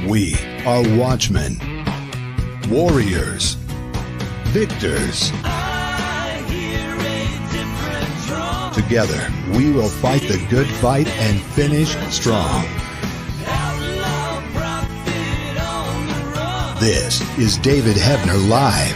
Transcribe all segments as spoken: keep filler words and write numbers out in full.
We are watchmen, warriors, victors. Together, we will fight the good fight and finish strong. This is David Hebner Live.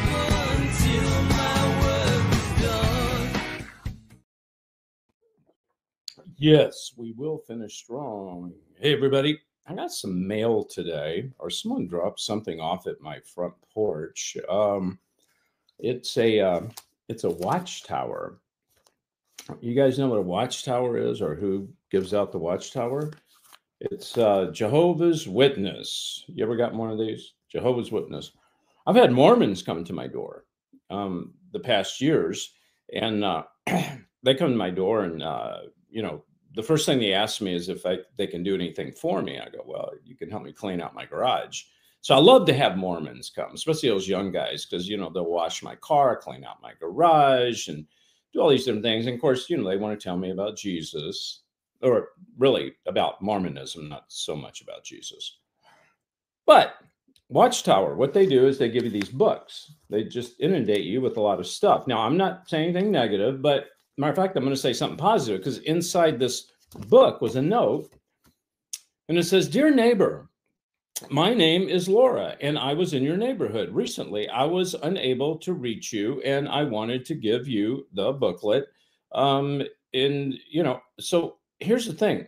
Yes, we will finish strong. Hey, everybody. I got some mail today, or someone dropped something off at my front porch. Um, it's a uh, it's a watchtower. You guys know what a watchtower is, or who gives out the watchtower? It's uh, Jehovah's Witness. You ever got one of these? Jehovah's Witness. I've had Mormons come to my door um, the past years, and uh, they come to my door, and uh, you know, the first thing they ask me is if I, they can do anything for me. I go, well, you can help me clean out my garage. So I love to have Mormons come, especially those young guys, because, you know, they'll wash my car, clean out my garage, and do all these different things. And of course, you know, they want to tell me about Jesus, or really about Mormonism, not so much about Jesus. But Watchtower, what they do is they give you these books. They just inundate you with a lot of stuff. Now, I'm not saying anything negative, but matter of fact, I'm going to say something positive, because inside this book was a note, and it says, "Dear neighbor, my name is Laura, and I was in your neighborhood recently. I was unable to reach you, and I wanted to give you the booklet. Um, and, you know, so here's the thing.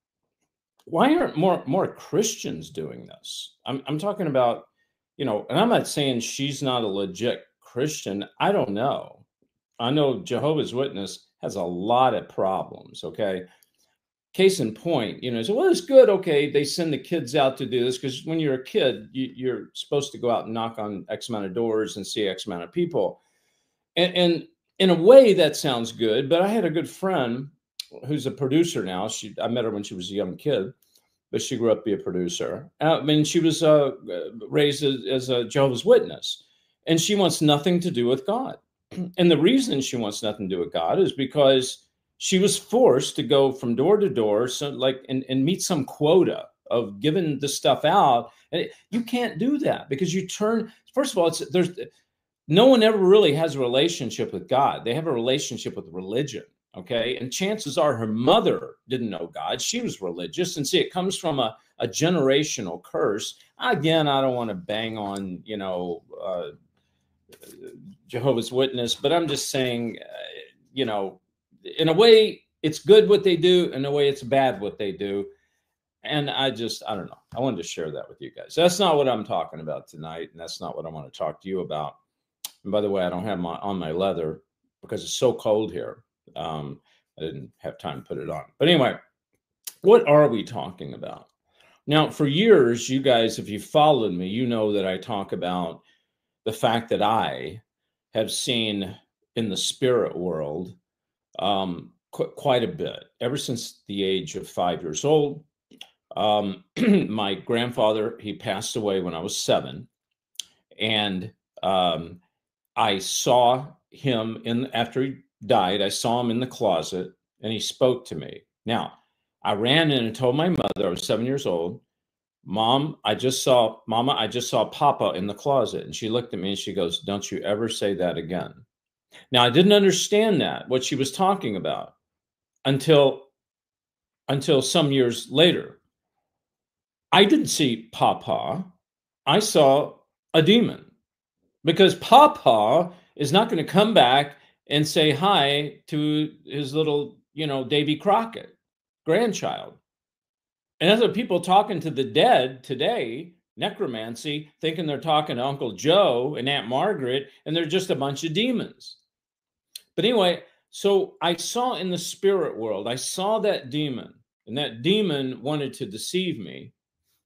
Why aren't more, more Christians doing this? I'm, I'm talking about, you know, and I'm not saying she's not a legit Christian. I don't know. I know Jehovah's Witness has a lot of problems, okay? Case in point, you know, so, well, it's good, okay, they send the kids out to do this, because when you're a kid, you, you're supposed to go out and knock on X amount of doors and see X amount of people. And, and in a way, that sounds good, but I had a good friend who's a producer now. She, I met her when she was a young kid, but she grew up to be a producer. I mean, she was uh, raised as, as a Jehovah's Witness, and she wants nothing to do with God. And the reason she wants nothing to do with God is because she was forced to go from door to door, so like, and, and meet some quota of giving the stuff out. And you can't do that, because you turn, first of all, it's, there's no one ever really has a relationship with God. They have a relationship with religion. Okay. And chances are her mother didn't know God. She was religious. And see, it comes from a, a generational curse. Again, I don't want to bang on, you know, uh, Jehovah's Witness, but I'm just saying, uh, you know, in a way it's good what they do, in a way it's bad what they do. And I just, I don't know. I wanted to share that with you guys. That's not what I'm talking about tonight. And that's not what I want to talk to you about. And by the way, I don't have my on my leather because it's so cold here. Um, I didn't have time to put it on. But anyway, what are we talking about? Now, for years, you guys, if you followed me, you know that I talk about the fact that I have seen in the spirit world um, qu quite a bit ever since the age of five years old. Um, my grandfather, he passed away when I was seven, and um, I saw him in after he died. I saw him in the closet, and he spoke to me. Now, I ran in and told my mother, I was seven years old, Mom, I just saw, Mama, I just saw Papa in the closet. And she looked at me and she goes, "Don't you ever say that again." Now, I didn't understand that, what she was talking about, until, until some years later. I didn't see Papa. I saw a demon, because Papa is not going to come back and say hi to his little, you know, Davy Crockett grandchild. And that's what people talking to the dead today, necromancy, thinking they're talking to Uncle Joe and Aunt Margaret, and they're just a bunch of demons. But anyway, so I saw in the spirit world, I saw that demon, and that demon wanted to deceive me.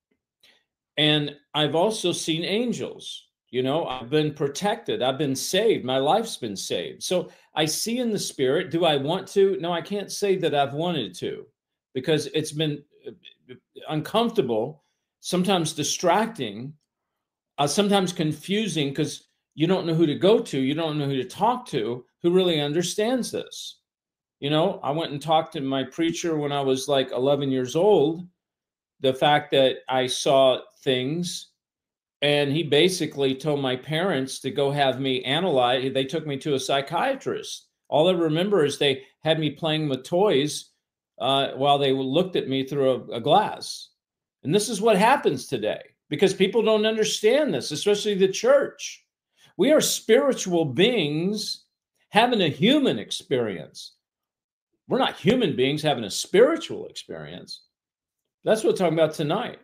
And I've also seen angels. You know, I've been protected. I've been saved. My life's been saved. So I see in the spirit. Do I want to? No, I can't say that I've wanted to, because it's been uncomfortable, sometimes distracting, uh, sometimes confusing, because you don't know who to go to. You don't know who to talk to who really understands this. You know, I went and talked to my preacher when I was like eleven years old. The fact that I saw things. And he basically told my parents to go have me analyzed. They took me to a psychiatrist. All I remember is they had me playing with toys uh, while they looked at me through a, a glass. And this is what happens today because people don't understand this, especially the church. We are spiritual beings having a human experience. We're not human beings having a spiritual experience. That's what we're talking about tonight.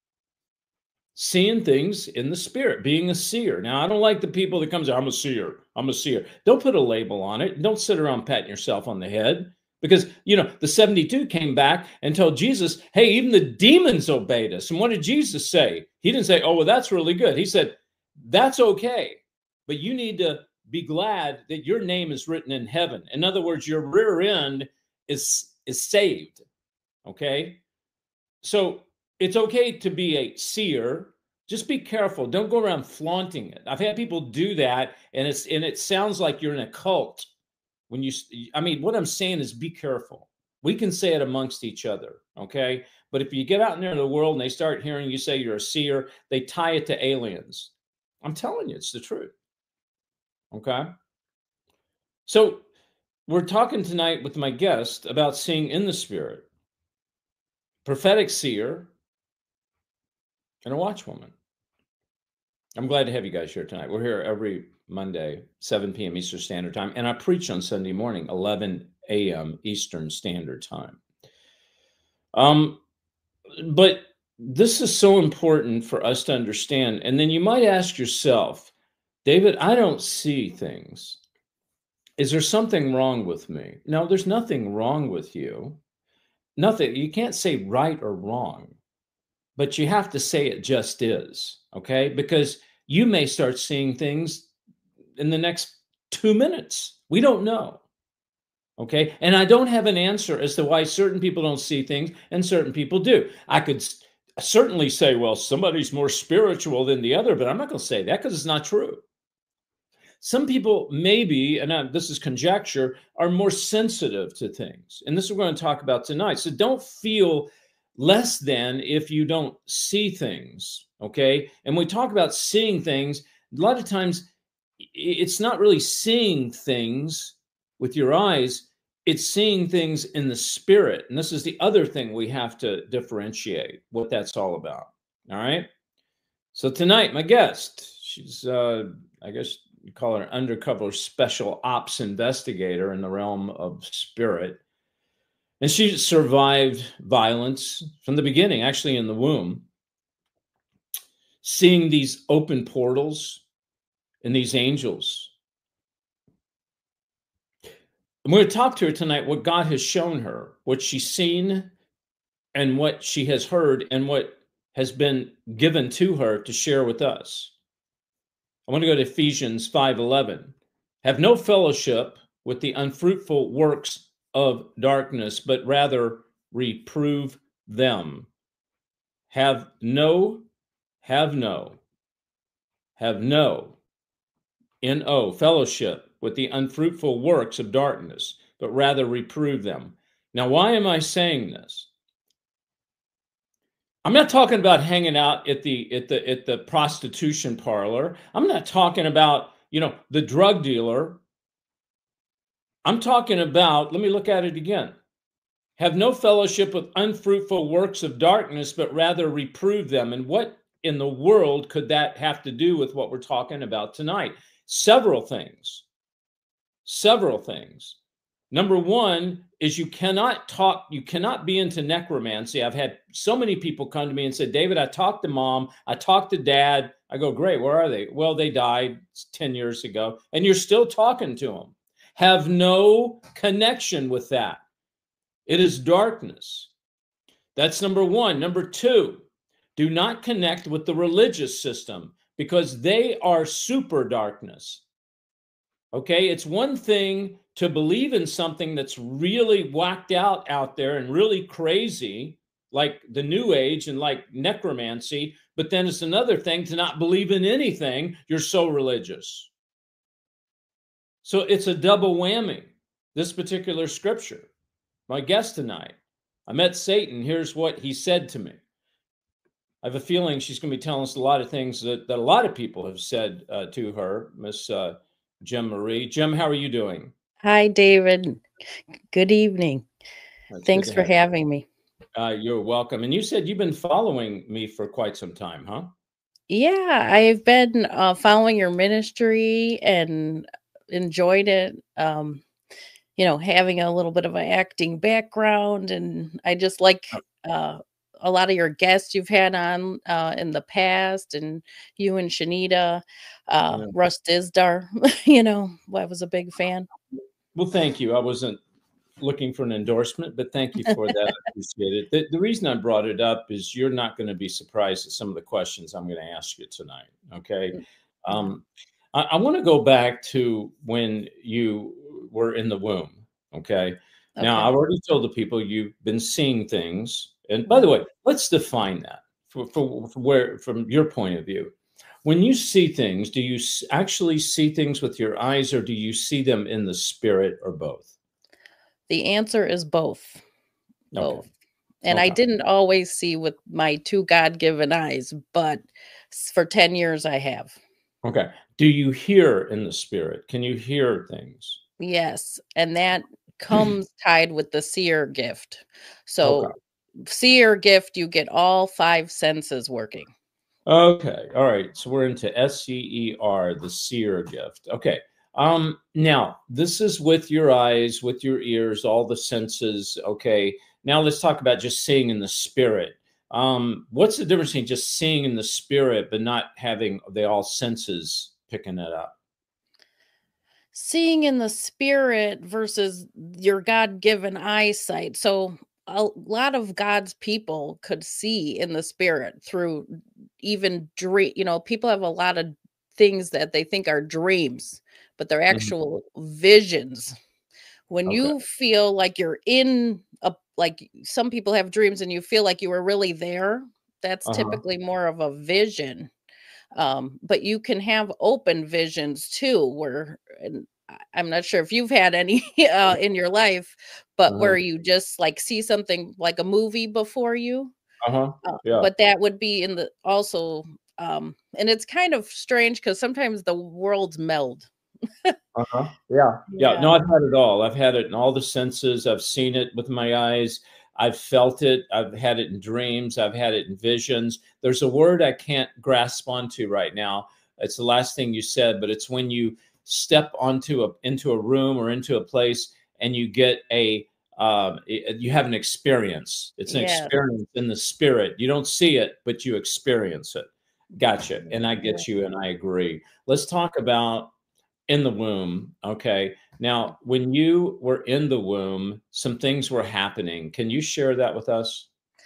Seeing things in the spirit, being a seer. Now, I don't like the people that comes, I'm a seer, I'm a seer. Don't put a label on it. Don't sit around patting yourself on the head. Because, you know, the seventy-two came back and told Jesus, hey, even the demons obeyed us. And what did Jesus say? He didn't say, oh, well, that's really good. He said, that's okay. But you need to be glad that your name is written in heaven. In other words, your rear end is, is saved. Okay? So it's okay to be a seer. Just be careful. Don't go around flaunting it. I've had people do that, and it's and it sounds like you're in a cult. When you, I mean, what I'm saying is be careful. We can say it amongst each other, okay? But if you get out in there in the world and they start hearing you say you're a seer, they tie it to aliens. I'm telling you, it's the truth, okay? So we're talking tonight with my guest about seeing in the spirit, prophetic seer, and a watchwoman. I'm glad to have you guys here tonight. We're here every Monday, seven p.m. Eastern Standard Time, and I preach on Sunday morning, eleven a.m. Eastern Standard Time. Um, but this is so important for us to understand. And then you might ask yourself, David, I don't see things. Is there something wrong with me? No, there's nothing wrong with you. Nothing. You can't say right or wrong. But you have to say it just is, okay? Because you may start seeing things in the next two minutes. We don't know, okay? And I don't have an answer as to why certain people don't see things and certain people do. I could certainly say, well, somebody's more spiritual than the other, but I'm not going to say that because it's not true. Some people maybe, and I, this is conjecture, are more sensitive to things. And this is what we're going to talk about tonight. So don't feel less than if you don't see things, okay? And we talk about seeing things, a lot of times it's not really seeing things with your eyes, it's seeing things in the spirit. And this is the other thing we have to differentiate what that's all about, all right? So tonight, my guest, she's, uh, I guess you call her an undercover special ops investigator in the realm of spirit. And she survived violence from the beginning, actually in the womb, seeing these open portals and these angels. I'm going to talk to her tonight what God has shown her, what she's seen and what she has heard and what has been given to her to share with us. I want to go to Ephesians five eleven. Have no fellowship with the unfruitful works of darkness, but rather reprove them. Have no, have no, have no, N O, fellowship with the unfruitful works of darkness, but rather reprove them. Now, why am I saying this? I'm not talking about hanging out at the at the at the prostitution parlor. I'm not talking about, you know, the drug dealer. I'm talking about, let me look at it again. Have no fellowship with unfruitful works of darkness, but rather reprove them. And what in the world could that have to do with what we're talking about tonight? Several things. Several things. Number one is you cannot talk, you cannot be into necromancy. I've had so many people come to me and said, David, I talked to mom, I talked to dad. I go, great, where are they? Well, they died ten years ago, and you're still talking to them. Have no connection with that. It is darkness. That's number one. Number two, do not connect with the religious system because they are super darkness. Okay, it's one thing to believe in something that's really whacked out out there and really crazy, like the New Age and like necromancy, but then it's another thing to not believe in anything. You're so religious. So it's a double whammy, this particular scripture. My guest tonight, I met Satan. Here's what he said to me. I have a feeling she's going to be telling us a lot of things that, that a lot of people have said uh, to her, Miss uh, Jim Marie. Jim, how are you doing? Hi, David. Good evening. It's good Thanks to for have you. having me. Uh, you're welcome. And you said you've been following me for quite some time, huh? Yeah, I've been uh, following your ministry and enjoyed it. Um, you know, having a little bit of an acting background, and I just like uh, a lot of your guests you've had on uh, in the past, and you and Shanita, uh, Yeah. Russ Dizdar. You know, I was a big fan. Well, thank you. I wasn't looking for an endorsement, but thank you for that. I appreciate it. The, the reason I brought it up is you're not going to be surprised at some of the questions I'm going to ask you tonight. Okay. Um, I, I want to go back to when you were in the womb. Okay. Now, Okay. I've already told the people you've been seeing things. And by the way, let's define that for, for, for where, from your point of view. When you see things, do you s- actually see things with your eyes, or do you see them in the spirit, or both? The answer is both. Okay. Both. And I Okay. didn't always see with my two God-given eyes, but s- for ten years I have. Okay. Do you hear in the spirit? Can you hear things? Yes, and that comes tied with the seer gift. Okay. So, seer gift, you get all five senses working. Okay. All right. So we're into S C E R, the seer gift. Okay. Um, now this is with your eyes, with your ears, all the senses. Okay. Now let's talk about just seeing in the spirit. Um, what's the difference between just seeing in the spirit but not having the all senses picking it up? Seeing in the spirit versus your God-given eyesight. So, a lot of God's people could see in the spirit through even dream, you know, people have a lot of things that they think are dreams, but they're Mhm. actual visions. When Okay. you feel like you're in a, like some people have dreams and you feel like you were really there, that's Uh-huh. typically more of a vision. Um, but you can have open visions too, where and I- I'm not sure if you've had any uh, in your life, but Uh-huh. where you just like see something like a movie before you. Uh-huh. Uh, Yeah. but that would be in the also, um, and it's kind of strange because sometimes the worlds meld. Uh-huh. Yeah. Yeah. Yeah. No, I've had it all. I've had it in all the senses. I've seen it with my eyes. I've felt it. I've had it in dreams. I've had it in visions. There's a word I can't grasp onto right now. It's the last thing you said, but it's when you step onto a into a room or into a place and you get a um, i- you have an experience. It's an Yeah. experience in the spirit. You don't see it, but you experience it. Gotcha. And I Yeah. get you, and I agree. Let's talk about in the womb. Okay. Now, when you were in the womb, some things were happening. Can you share that with us?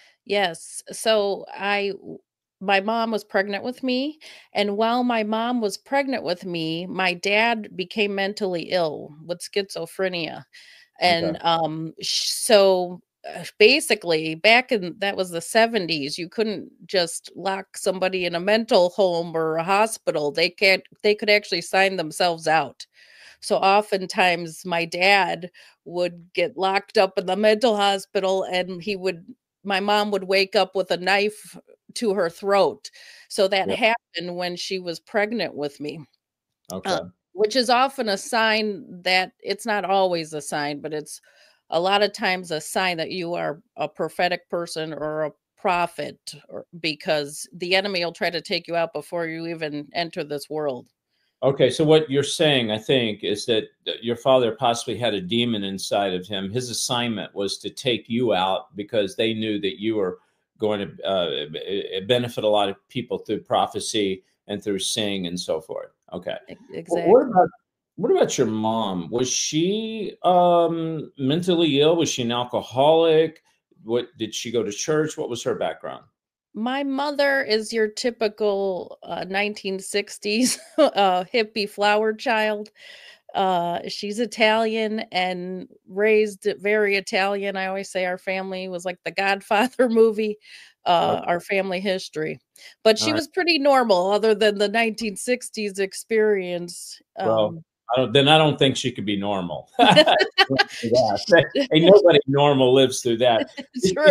Yes. So I w- my mom was pregnant with me, and while my mom was pregnant with me, my dad became mentally ill with schizophrenia. Okay. And um sh- so uh, basically back in that was the seventies, you couldn't just lock somebody in a mental home or a hospital. They can't they could actually sign themselves out. So oftentimes my dad would get locked up in the mental hospital, and he would my mom would wake up with a knife to her throat. So that Yeah. happened when she was pregnant with me. Uh, Okay. which is often a sign that it's not always a sign, but it's a lot of times a sign that you are a prophetic person or a prophet, or because the enemy will try to take you out before you even enter this world. Okay. So what you're saying, I think, is that that your father possibly had a demon inside of him. His assignment was to take you out because they knew that you were going to uh, b- benefit a lot of people through prophecy and through sing and so forth. Okay. E- Wh- What Exactly. about what about your mom? Was she um, mentally ill? Was she an alcoholic? What did she go to church? What was her background? My mother is your typical uh, nineteen sixties uh, hippie flower child. Uh, she's Italian and raised very Italian. I always say our family was like the Godfather movie, uh, Okay. our family history. But All she right. was pretty normal other than the nineteen sixties experience. Well, Um, I don't, then I don't think she could be normal. Yeah. Ain't nobody normal lives through that. Did she take true.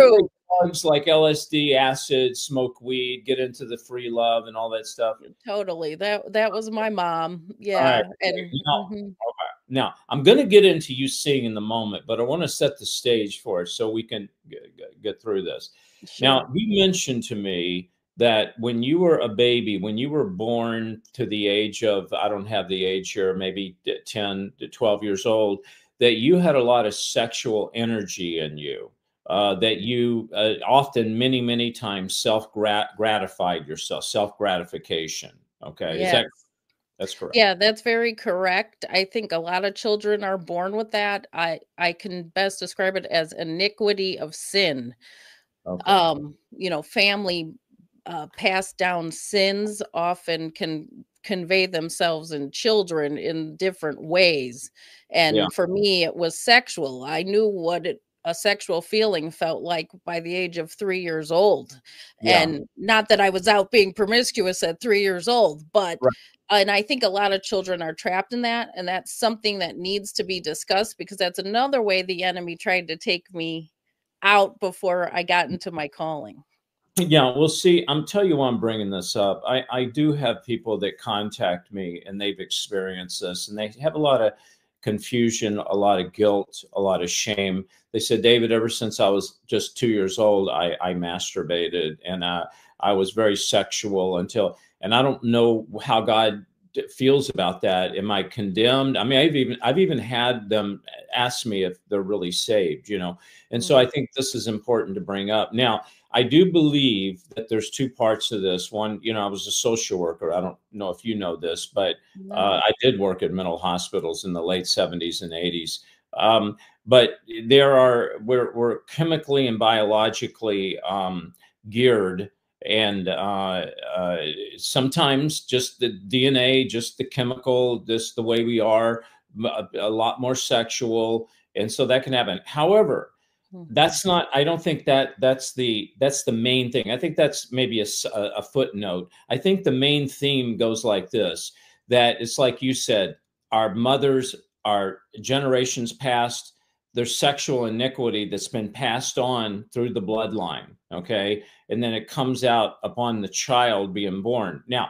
drugs like L S D, acid, smoke weed, get into the free love and all that stuff? Totally. That that was my mom. All right. Yeah. And Now, mhm. now I'm going to get into you seeing in the moment, but I want to set the stage for it so we can get, get through this. Sure. Now, you mentioned to me that when you were a baby, when you were born to the age of, I don't have the age here, maybe ten to twelve years old, that you had a lot of sexual energy in you, uh, that you uh, often, many, many times self gratified yourself, self gratification. Okay. Is Yes. that, that's correct? Yeah, that's very correct. I think a lot of children are born with that. I I can best describe it as iniquity of sin. Okay. Um, you know, family uh, passed down sins often can convey themselves in children in different ways. Yeah. And for me, it was sexual. I knew what it, a sexual feeling felt like by the age of three years old. Yeah. And not that I was out being promiscuous at three years old, but Right. and I think a lot of children are trapped in that. And that's something that needs to be discussed because that's another way the enemy tried to take me out before I got into my calling. Yeah, well, see, I'm tell you why I'm bringing this up. I, I do have people that contact me and they've experienced this and they have a lot of confusion, a lot of guilt, a lot of shame. They said, David, ever since I was just two years old, I, I masturbated and uh, I was very sexual until, and I don't know how God feels about that. Am I condemned? I mean, I've even I've even had them ask me if they're really saved, you know. And so I think this is important to bring up. Now, I do believe that there's two parts to this. One, you know, I was a social worker. I don't know if you know this, but uh, I did work at mental hospitals in the late seventies and eighties. Um, but there are we're we're chemically and biologically um, geared. And uh, uh, sometimes just the D N A, just the chemical, just the way we are, a, a lot more sexual. And so that can happen. However, that's not, I don't think that that's the, that's the main thing. I think that's maybe a, a footnote. I think the main theme goes like this, that it's like you said, our mothers, our generations past, there's sexual iniquity that's been passed on through the bloodline. Okay. And then it comes out upon the child being born. Now,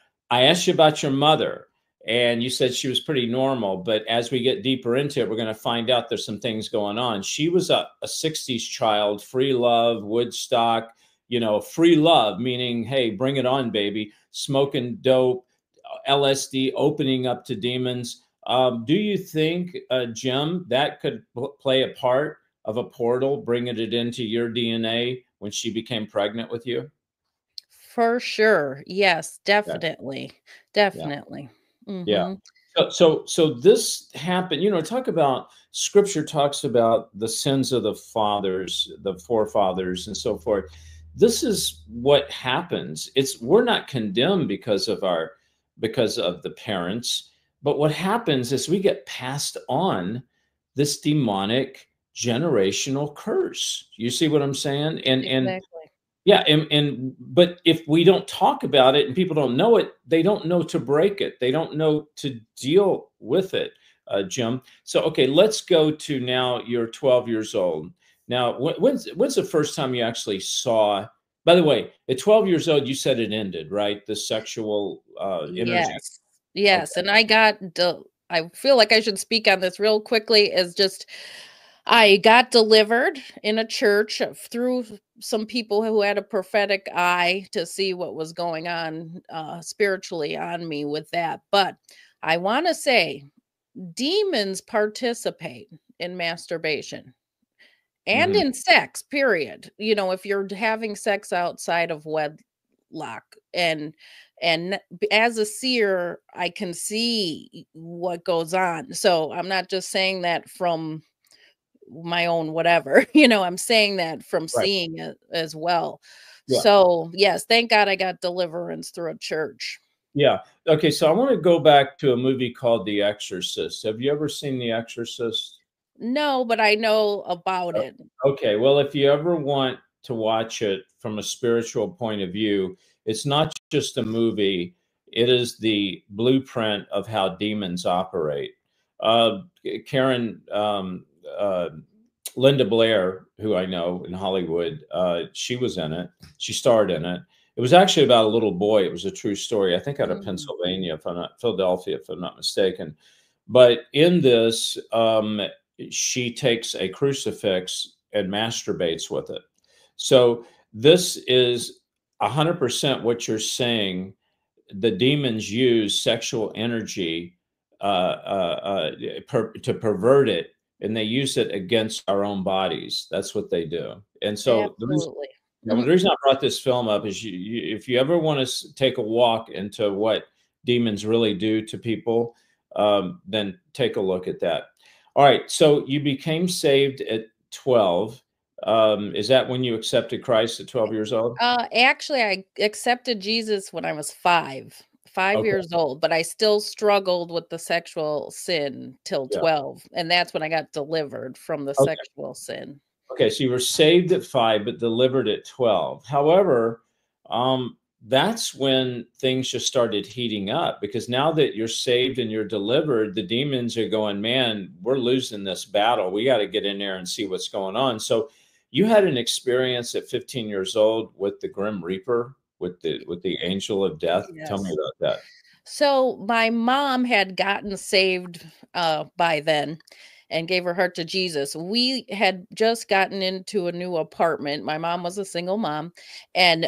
I asked you about your mother and you said she was pretty normal, but as we get deeper into it, we're going to find out there's some things going on. She was a, a sixties child, free love, Woodstock, you know, free love, meaning, hey, bring it on, baby, smoking dope, L S D, opening up to demons. Um, do you think, uh, Jim, that could play a part of a portal, bringing it into your D N A when she became pregnant with you? For sure. Yes, Yeah. definitely. Yeah. Definitely. Yeah. Mhm. So, so, so this happened, you know, talk about scripture talks about the sins of the fathers, the forefathers and so forth. This is what happens. It's, we're not condemned because of our, because of the parents, but what happens is we get passed on this demonic generational curse. You see what I'm saying? And, and, Exactly. yeah, and, and but if we don't talk about it and people don't know it, they don't know to break it. They don't know to deal with it, uh, Jim. So, okay, let's go to now you're twelve years old. Now, wh- when's when's the first time you actually saw? By the way, at twelve years old, you said it ended, right? The sexual uh, energy. Yes. Yes, and I got del I feel like I should speak on this real quickly is just I got delivered in a church through some people who had a prophetic eye to see what was going on uh, spiritually on me with that. But I want to say demons participate in masturbation and Mhm. in sex, period. You know, if you're having sex outside of wedlock and and b- as a seer, I can see what goes on. So I'm not just saying that from my own whatever, you know, I'm saying that from Right. seeing it as well. Yeah. So, yes, thank God I got deliverance through a church. Yeah. Okay. So I want to go back to a movie called The Exorcist. Have you ever seen The Exorcist? No, but I know about it. Okay, well, if you ever want to watch it from a spiritual point of view, it's not just a movie, it is the blueprint of how demons operate. Uh, Karen, um, uh, Linda Blair, who I know in Hollywood, uh, she was in it. She starred in it. It was actually about a little boy. It was a true story. I think out of Mm. Pennsylvania, if I'm not Philadelphia, if I'm not mistaken. But in this, um, she takes a crucifix and masturbates with it. So this is a hundred percent what you're saying. The demons use sexual energy uh, uh, uh, per, to pervert it, and they use it against our own bodies. That's what they do. And so the reason, Absolutely. now, the reason I brought this film up is you, you, if you ever want to take a walk into what demons really do to people, um, then take a look at that. All right. So you became saved at twelve. Um, is that when you accepted Christ at twelve years old? Uh, actually, I accepted Jesus when I was five, five Okay. years old, but I still struggled with the sexual sin till Yeah. twelve, and that's when I got delivered from the Okay. sexual sin. Okay, so you were saved at five, but delivered at twelve. However, um, that's when things just started heating up, because now that you're saved and you're delivered, the demons are going, man, we're losing this battle. We got to get in there and see what's going on. So you had an experience at fifteen years old with the Grim Reaper, with the with the angel of death. Tell me Yes. about that. So my mom had gotten saved uh, by then and gave her heart to Jesus. We had just gotten into a new apartment. My mom was a single mom, and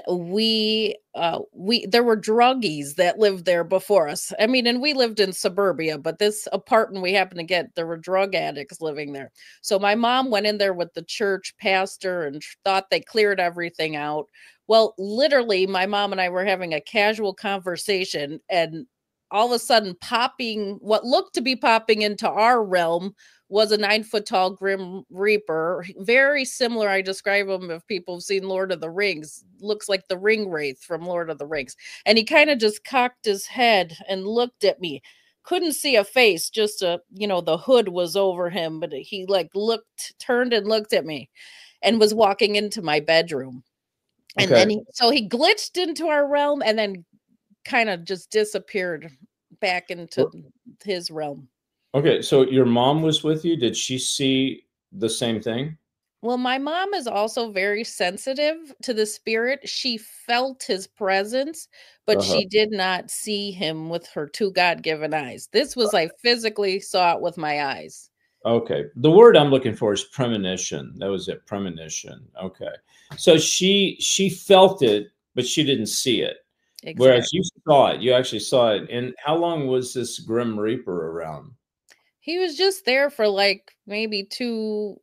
we uh, we there were druggies that lived there before us. I mean, and we lived in suburbia, but this apartment we happened to get, there were drug addicts living there. So my mom went in there with the church pastor and thought they cleared everything out. Well, literally, my mom and I were having a casual conversation, and all of a sudden, popping what looked to be popping into our realm was a nine foot tall Grim Reaper. Very similar. I describe him, if people have seen Lord of the Rings, looks like the ring wraith from Lord of the Rings. And he kind of just cocked his head and looked at me. Couldn't see a face, just a, you know, the hood was over him, but he like looked, turned and looked at me and was walking into my bedroom. And Okay. then he, so he glitched into our realm and then kind of just disappeared back into his realm. Okay. So your mom was with you. Did she see the same thing? Well, my mom is also very sensitive to the spirit. She felt his presence, but Uh-huh. she did not see him with her two God-given eyes. This was, I physically saw it with my eyes. Okay. The word I'm looking for is premonition. That was it, premonition. Okay. So she she felt it, but she didn't see it. Exactly. Whereas you saw it, you actually saw it. And how long was this Grim Reaper around? He was just there for like maybe two,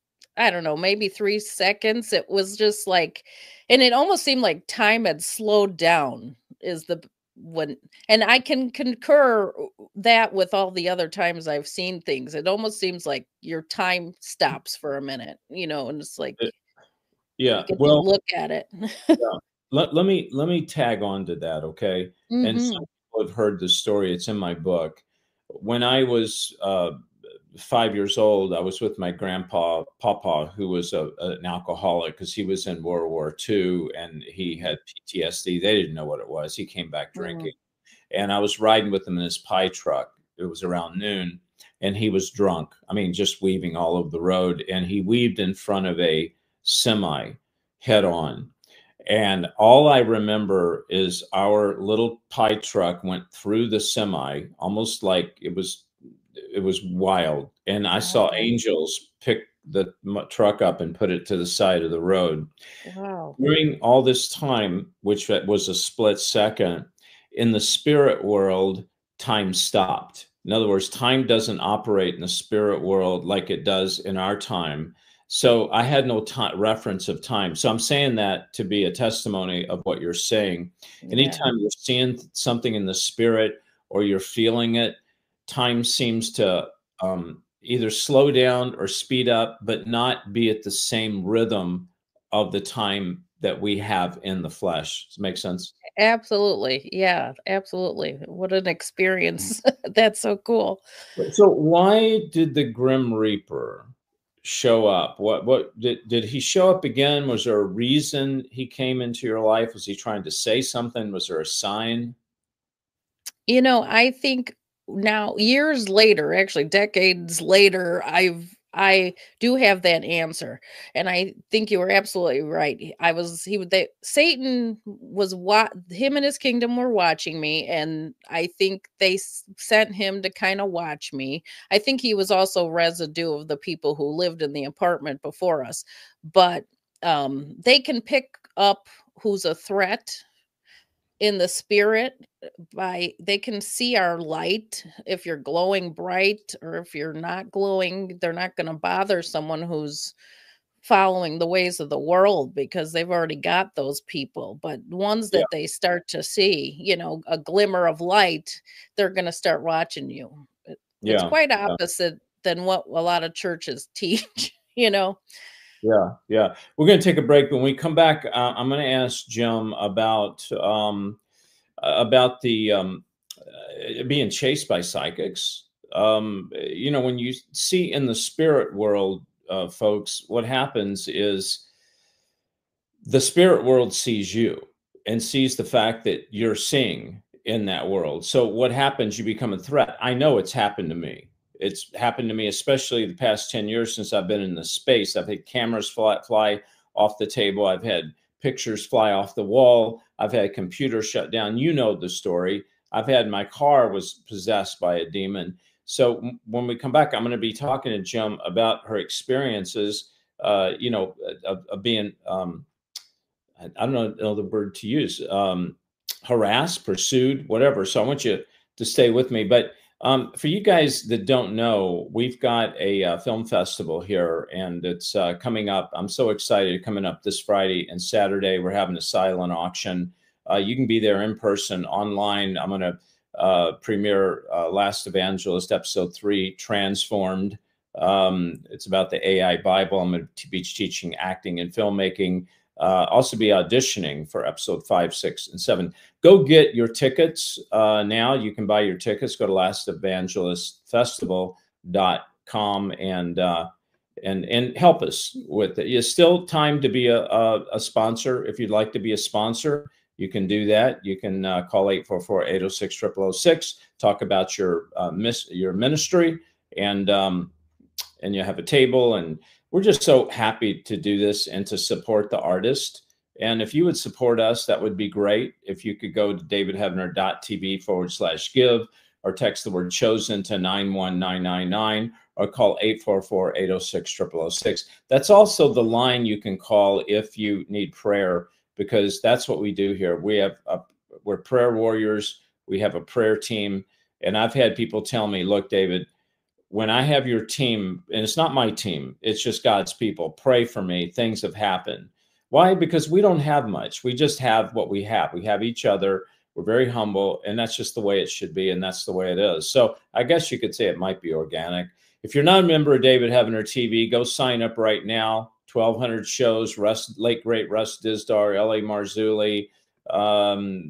I don't know, maybe three seconds. It was just like, and it almost seemed like time had slowed down is the when, and I can concur that with all the other times I've seen things. It almost seems like your time stops for a minute, you know, and it's like, It, yeah. you get Well, to look at it. yeah. Let, let me let me tag on to that, okay? And some Mm-hmm. people have heard the story. It's in my book. When I was uh, five years old, I was with my grandpa, Papa, who was a, an alcoholic because he was in World War Two and he had P T S D. They didn't know what it was. He came back drinking. Mm. And I was riding with him in his pie truck. It was around noon, and he was drunk. I mean, just weaving all over the road. And he weaved in front of a semi head on. And all I remember is our little pie truck went through the semi, almost like it was it was wild. And I saw Wow. angels pick the truck up and put it to the side of the road. Wow. During all this time, which was a split second, in the spirit world, time stopped. In other words, time doesn't operate in the spirit world like it does in our time. So I had no time, reference of time. So I'm saying that to be a testimony of what you're saying. Anytime yeah. you're seeing something in the spirit or you're feeling it, time seems to um, either slow down or speed up, but not be at the same rhythm of the time that we have in the flesh. Does it make sense? Absolutely. Yeah, absolutely. What an experience. That's so cool. So why did the Grim Reaper show up? What what did, did he show up again? Was there a reason he came into your life? Was he trying to say something? Was there a sign? You know, I think now years later, actually decades later, I've I do have that answer, and I think you were absolutely right. I was he would they Satan was what him and his kingdom were watching me, and I think they s- sent him to kind of watch me. I think he was also residue of the people who lived in the apartment before us, but um they can pick up who's a threat in the spirit by they can see our light. If you're glowing bright or if you're not glowing, they're not going to bother someone who's following the ways of the world, because they've already got those people. But ones Yeah. that they start to see, you know, a glimmer of light, they're going to start watching you. It- it's Yeah. quite Yeah. opposite than what a lot of churches teach, you know. Yeah. Yeah. We're going to take a break. When we come back, uh, I'm going to ask Jim about um, uh, about the um, uh, being chased by psychics. Um, you know, when you see in the spirit world, uh, folks, what happens is the spirit world sees you and sees the fact that you're seeing in that world. So what happens? You become a threat. I know it's happened to me. It's happened to me, especially the past ten years since I've been in this space. I've had cameras fly, fly off the table. I've had pictures fly off the wall. I've had computers shut down. You know the story. I've had my car was possessed by a demon. So m- when we come back, I'm going to be talking to Jim about her experiences, uh, you know, of, of being um, I, I don't know, know the word to use, um, harassed, pursued, whatever. So I want you to stay with me. But um, for you guys that don't know, we've got a uh, film festival here, and it's uh, coming up. I'm so excited, coming up this Friday and Saturday. We're having a silent auction. Uh, you can be there in person, online. I'm going to uh, premiere uh, Last Evangelist, episode three, Transformed. Um, it's about the A I Bible. I'm going to be teaching acting and filmmaking, uh, also be auditioning for episode five, six, and seven. Go get your tickets uh, now. You can buy your tickets. Go to last evangelist festival dot com and uh, and and help us with it. It's still time to be a, a, a sponsor. If you'd like to be a sponsor, you can do that. You can uh, call eight four four, eight oh six, zero zero zero six, talk about your uh, miss, your ministry, and um, and you have a table, and we're just so happy to do this and to support the artist. And if you would support us, that would be great. If you could go to davidheavener.tv forward slash give, or text the word chosen to nine one nine nine nine, or call eight four four, eight oh six, zero zero zero six. That's also the line you can call if you need prayer, because that's what we do here. We have a, we're prayer warriors. We have a prayer team. And I've had people tell me, look, David, when I have your team, and it's not my team, it's just God's people, pray for me, things have happened. Why? Because we don't have much. We just have what we have. We have each other. We're very humble, and that's just the way it should be, and that's the way it is. So I guess you could say it might be organic. If you're not a member of David Heavener T V, go sign up right now. twelve hundred shows, Russ, late great Russ Dizdar, L A Marzulli, um,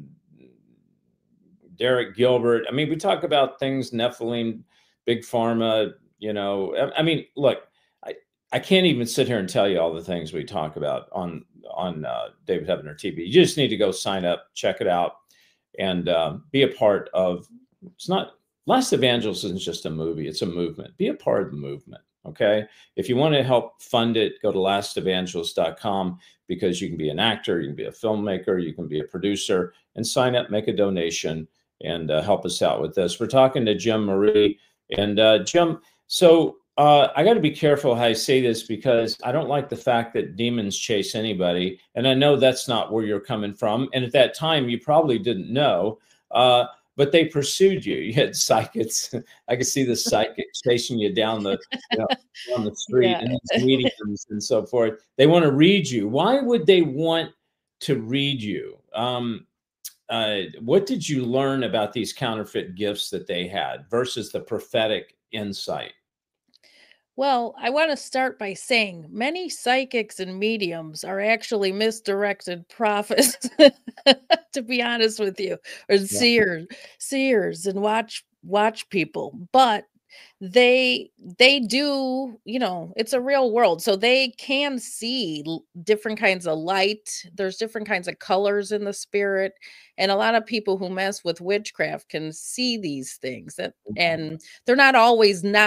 Derek Gilbert. I mean, we talk about things, Nephilim, Big Pharma, you know. I, I mean, look, I, I can't even sit here and tell you all the things we talk about on on uh, David Heavener T V. You just need to go sign up, check it out, and um, be a part of. It's not Last Evangelist isn't just a movie; it's a movement. Be a part of the movement. Okay. If you want to help fund it, go to last evangelist dot com, because you can be an actor, you can be a filmmaker, you can be a producer, and sign up, make a donation, and uh, help us out with this. We're talking to Jim Marie. And uh, Jim, so uh, I got to be careful how I say this, because I don't like the fact that demons chase anybody. And I know that's not where you're coming from. And at that time, you probably didn't know, uh, but they pursued you. You had psychics. I could see the psychic chasing you down the, you know, down the street, Yeah. and these mediums and so forth. They want to read you. Why would they want to read you? Um, uh, what did you learn about these counterfeit gifts that they had versus the prophetic insight? Well, I want to start by saying many psychics and mediums are actually misdirected prophets, to be honest with you, or Yeah. seers, seers and watch watch people. But they they do, you know, it's a real world, so they can see l- different kinds of light. There's different kinds of colors in the spirit, and a lot of people who mess with witchcraft can see these things, that and they're not always not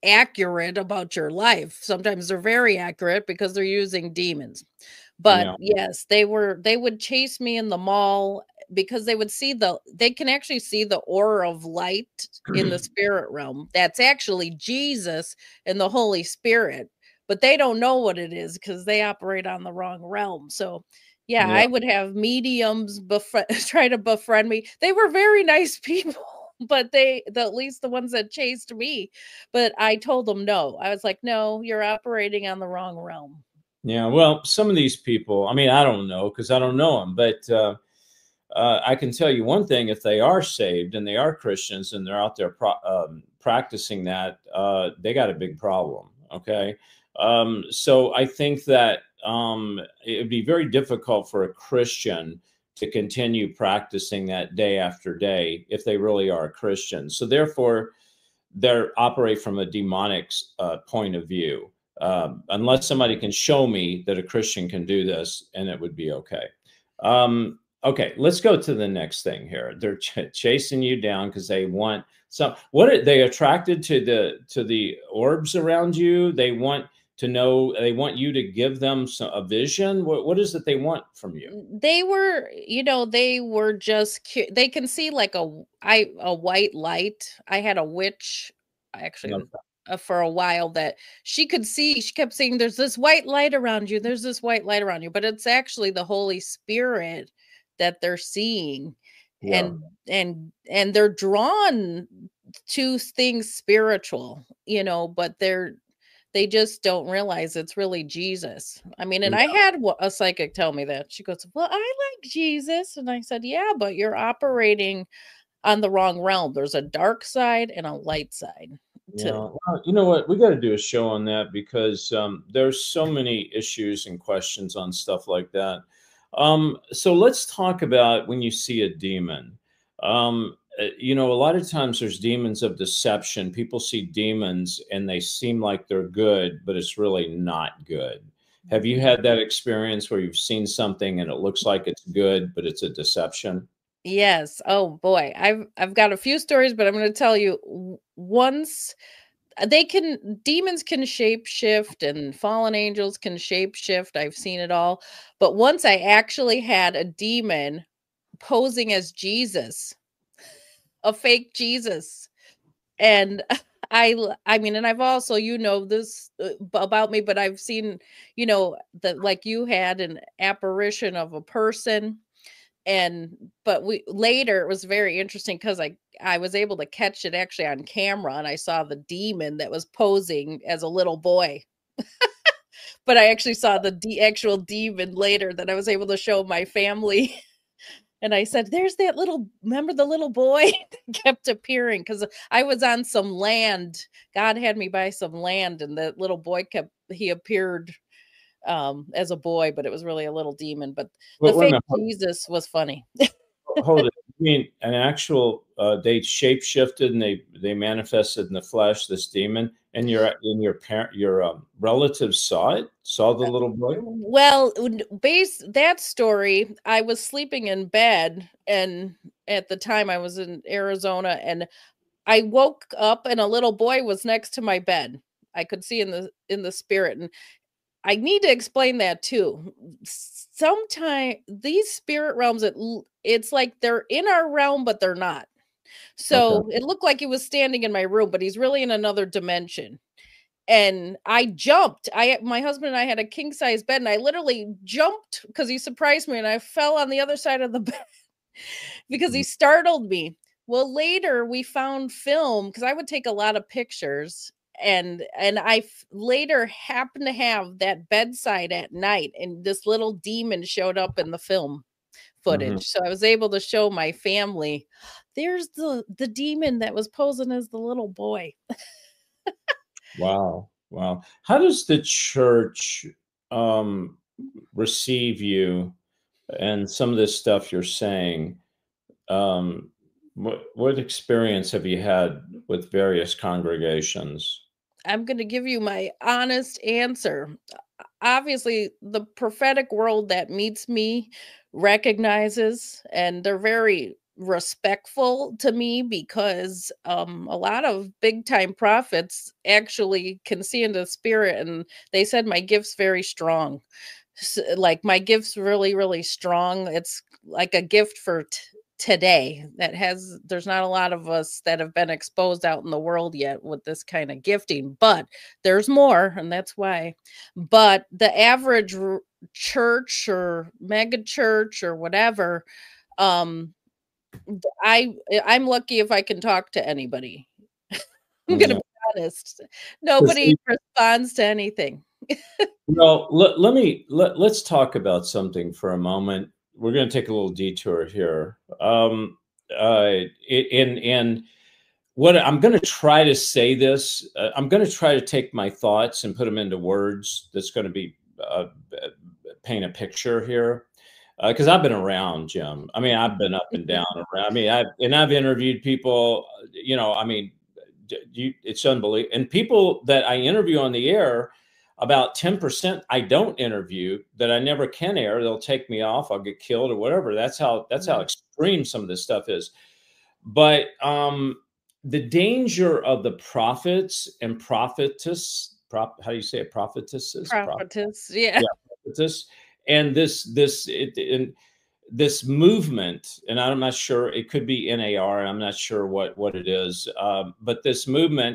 accurate about your life. Sometimes they're very accurate because they're using demons. But Yeah. yes, they were they would chase me in the mall because they would see the they can actually see the aura of light in the spirit realm. That's actually Jesus and the Holy Spirit, but they don't know what it is because they operate on the wrong realm. So yeah, Yeah. I would have mediums befri try to befriend me. They were very nice people, but they the at least the ones that chased me. But I told them no. I was like, "No, you're operating on the wrong realm." Yeah. Well, some of these people, I mean, I don't know because I don't know them, but uh, uh, I can tell you one thing: if they are saved and they are Christians and they're out there pro um, practicing that, uh, they got a big problem. Okay. Um, so I think that um, it would be very difficult for a Christian to continue practicing that day after day if they really are a Christian. So therefore, they operate from a demonic uh, point of view. Um, unless somebody can show me that a Christian can do this, and it would be okay. Um, okay, let's go to the next thing here. They're ch chasing you down because they want some. What are they attracted to the to the orbs around you? They want to know. They want you to give them some, a vision. What what is it they want from you? They were, you know, they were just cu they can see like a w I a white light. I had a witch, actually, Okay. uh, for a while that she could see she kept saying, "There's this white light around you, there's this white light around you," but it's actually the Holy Spirit that they're seeing, Yeah. and and and they're drawn to things spiritual, you know, but they're they just don't realize it's really Jesus. I mean, and I Yeah. had wa- a psychic tell me that. She goes, "Well, I like Jesus." And I said, "Yeah, but you're operating on the wrong realm. There's a dark side and a light side Yeah, to." well, you know what? We got to do a show on that because um, there's so many issues and questions on stuff like that. Um, so let's talk about when you see a demon. Um, uh, you know, a lot of times there's demons of deception. People see demons and they seem like they're good, but it's really not good. Have you Mhm. had that experience where you've seen something and it looks like it's good, but it's a deception? Yes. Oh boy. I've I've got a few stories, but I'm going to tell you w- once uh, they can demons can shape shift and fallen angels can shape shift. I've seen it all. But once I actually had a demon posing as Jesus, a fake Jesus. And I l- I mean, and I've also, you know, this uh, b- about me, but I've seen, you know, that like you had an apparition of a person, and but we later it was very interesting because I I was able to catch it actually on camera, and I saw the demon that was posing as a little boy. But I actually saw the de- actual demon later that I was able to show my family. And I said, "There's that little remember the little boy?" that kept appearing because I was on some land. God had me buy some land, and the little boy kept he appeared, um, as a boy, but it was really a little demon, but the Wait, wait a fake minute. Jesus was funny. Hold it. You mean an actual uh, they shape shifted and they they manifested in the flesh, this demon, and your and your parent your um, relatives saw it, saw the little boy? Well, n- base that story, I was sleeping in bed, and at the time I was in Arizona, and I woke up and a little boy was next to my bed. I could see in the in the spirit, and I need to explain that too. Sometimes these spirit realms, it, l- it's like they're in our realm, but they're not. Okay. So it looked like he was standing in my room, but he's really in another dimension. And I jumped. I my husband and I had a king size bed, and I literally jumped because he surprised me, and I fell on the other side of the bed because he Mhm. startled me. Well, later we found film because I would take a lot of pictures, and and I f- later happened to have that bedside at night, and this little demon showed up in the film Mhm. footage. So I was able to show my family, there's the the demon that was posing as the little boy. Wow. Wow. How does the church um, receive you and some of this stuff you're saying? Um, what what experience have you had with various congregations? I'm going to give you my honest answer. O- Obviously, the prophetic world that meets me recognizes, and they're very respectful to me because um, a lot of big time prophets actually can see into the spirit, and they said my gift's very strong. S- like my gift's really, really strong. It's like a gift for t- today that has, there's not a lot of us that have been exposed out in the world yet with this kind of gifting, but there's more, and that's why. But the average r- church or mega church or whatever, um, I I'm lucky if I can talk to anybody. I'm gonna Yeah. be honest. Nobody responds to anything. Well, let, let me let, let's talk about something for a moment. We're going to take a little detour here. Um, uh, in in what I'm going to try to say this, uh, I'm going to try to take my thoughts and put them into words. That's going to be uh, paint a picture here. Because uh, I've been around, Jim. I mean, I've been up and down around. I mean, I've and I've interviewed people. You know, I mean, you, it's unbelievable. And people that I interview on the air, about ten percent I don't interview, that I never can air. They'll take me off. I'll get killed or whatever. That's how that's how extreme some of this stuff is. But um, the danger of the prophets and prophetess, prop, how do you say it? Prophetesses, Prophetess, yeah. yeah, prophetess. And this this it, in this movement, and I'm not sure, it could be N A R, I'm not sure what what it is, um, but this movement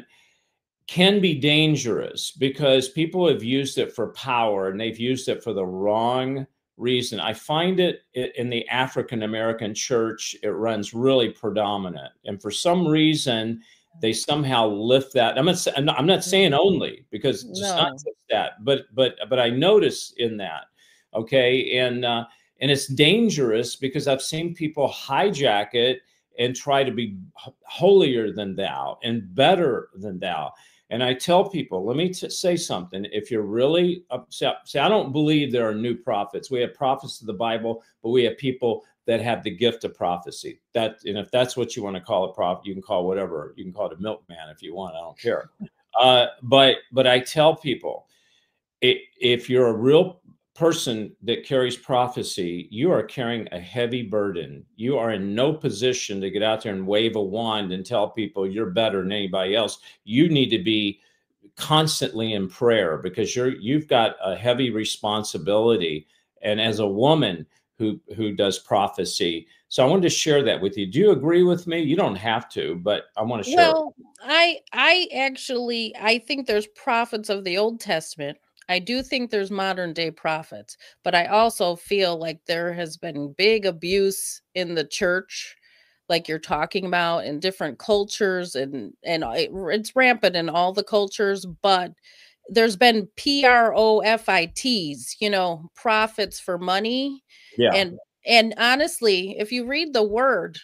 can be dangerous because people have used it for power and they've used it for the wrong reason. I find it in the African American church, it runs really predominant, and for some reason they somehow lift that. I'm not I'm not saying only, because it's No. not just that, but but but I notice in that. Okay. And, uh, and it's dangerous because I've seen people hijack it and try to be holier than thou and better than thou. And I tell people, let me t- say something. If you're really upset, say, I don't believe there are new prophets. We have prophets of the Bible, but we have people that have the gift of prophecy. That, and if that's what you want to call a prophet, you can call whatever. You can call it a milkman if you want. I don't care. Uh, but, but I tell people, it, if you're a real person that carries prophecy, you are carrying a heavy burden. You are in no position to get out there and wave a wand and tell people you're better than anybody else. You need to be constantly in prayer because you're you've got a heavy responsibility. And as a woman who who does prophecy, so I wanted to share that with you. Do you agree with me? You don't have to, but I want to share. Well, I I actually I think there's prophets of the Old Testament. I do think there's modern day prophets, but I also feel like there has been big abuse in the church, like you're talking about, in different cultures, and and it, it's rampant in all the cultures. But there's been P R O F I Ts, you know, prophets for money, Yeah. and and honestly, if you read the word,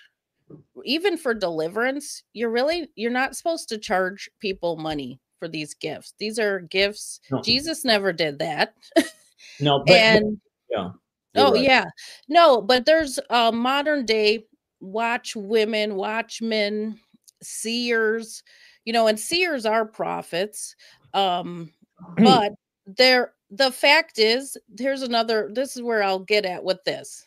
even for deliverance, you're really you're not supposed to charge people money for these gifts. These are gifts. No. Jesus never did that. No, but, and but yeah. oh Right. yeah. No, but there's uh modern day watch women, watchmen, seers, you know, and seers are prophets. Um, but they're the fact is, here's another, this is where I'll get at with this.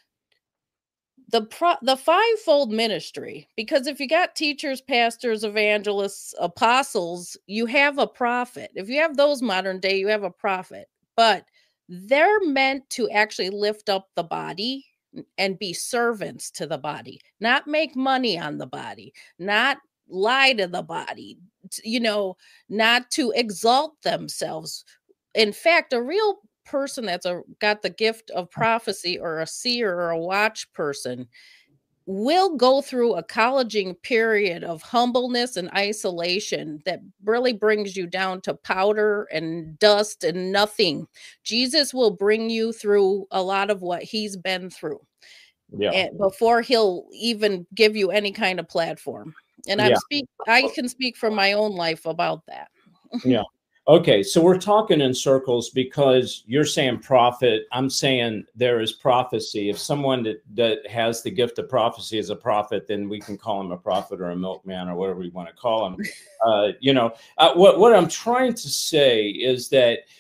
The pro the fivefold ministry, because if you got teachers, pastors, evangelists, apostles, you have a prophet. If you have those modern day, you have a prophet. But they're meant to actually lift up the body and be servants to the body, not make money on the body, not lie to the body, you know, not to exalt themselves. In fact, a real person that's a got the gift of prophecy, or a seer or a watch person, will go through a colleging period of humbleness and isolation that really brings you down to powder and dust and nothing. Jesus will bring you through a lot of what he's been through. Yeah. And before he'll even give you any kind of platform. And I'm Yeah. speak I can speak from my own life about that. Yeah. Okay, so we're talking in circles because you're saying prophet. I'm saying there is prophecy. If someone that, that has the gift of prophecy is a prophet, then we can call him a prophet or a milkman or whatever we want to call him. Uh, you know, uh, what, what I'm trying to say is that